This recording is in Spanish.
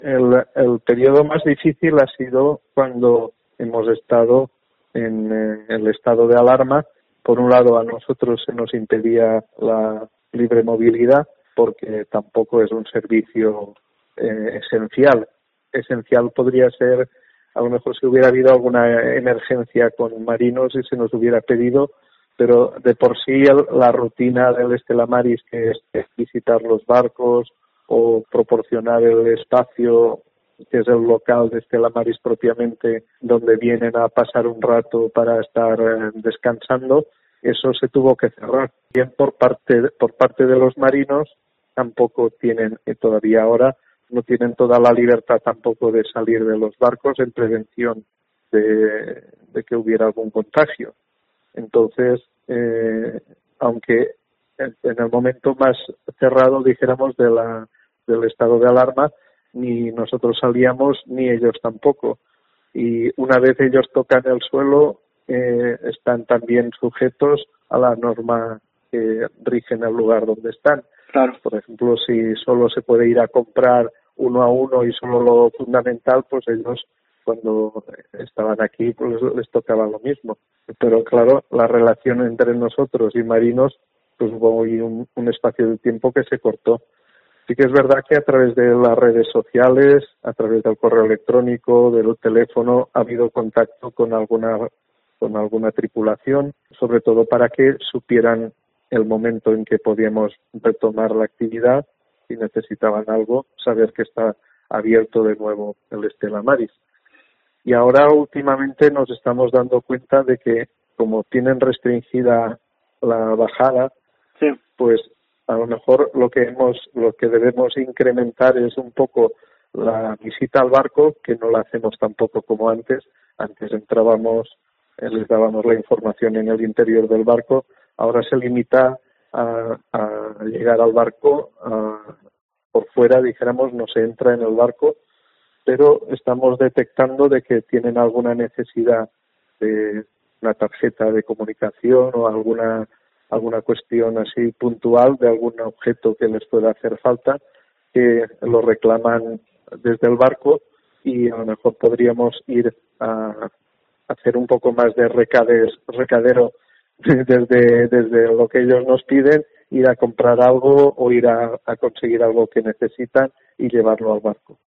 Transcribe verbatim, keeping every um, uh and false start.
El, el periodo más difícil ha sido cuando hemos estado en eh, el estado de alarma. Por un lado, a nosotros se nos impedía la libre movilidad porque tampoco es un servicio eh, esencial. Esencial podría ser, a lo mejor si hubiera habido alguna emergencia con marinos y se nos hubiera pedido, pero de por sí el, la rutina del Stella Maris, que es visitar los barcos o proporcionar el espacio, que es el local de Stella Maris propiamente, donde vienen a pasar un rato para estar eh, descansando, eso se tuvo que cerrar. Bien por parte por parte de los marinos, tampoco tienen, eh, todavía ahora, no tienen toda la libertad tampoco de salir de los barcos en prevención de, de que hubiera algún contagio. Entonces, eh, aunque en, en el momento más cerrado, dijéramos, de la, del estado de alarma, ni nosotros salíamos ni ellos tampoco. Y una vez ellos tocan el suelo, eh, están también sujetos a la norma que rige en el lugar donde están. Claro. Por ejemplo, si solo se puede ir a comprar uno a uno y solo lo fundamental, pues ellos cuando estaban aquí pues les tocaba lo mismo. Pero claro, la relación entre nosotros y marinos, pues hubo un, un espacio de tiempo que se cortó. Sí que es verdad que a través de las redes sociales, a través del correo electrónico, del teléfono, ha habido contacto con alguna con alguna tripulación, sobre todo para que supieran el momento en que podíamos retomar la actividad, si necesitaban algo, saber que está abierto de nuevo el Stella Maris. Y ahora últimamente nos estamos dando cuenta de que como tienen restringida la bajada, sí. pues a lo mejor lo que hemos, lo que debemos incrementar es un poco la visita al barco, que no la hacemos tampoco como antes. Antes entrábamos, eh, les dábamos la información en el interior del barco. Ahora se limita a, a llegar al barco a, por fuera, dijéramos, no se entra en el barco, pero estamos detectando de que tienen alguna necesidad de una tarjeta de comunicación o alguna alguna cuestión así puntual de algún objeto que les pueda hacer falta, que lo reclaman desde el barco y a lo mejor podríamos ir a hacer un poco más de recades, recadero desde, desde lo que ellos nos piden, ir a comprar algo o ir a, a conseguir algo que necesitan y llevarlo al barco.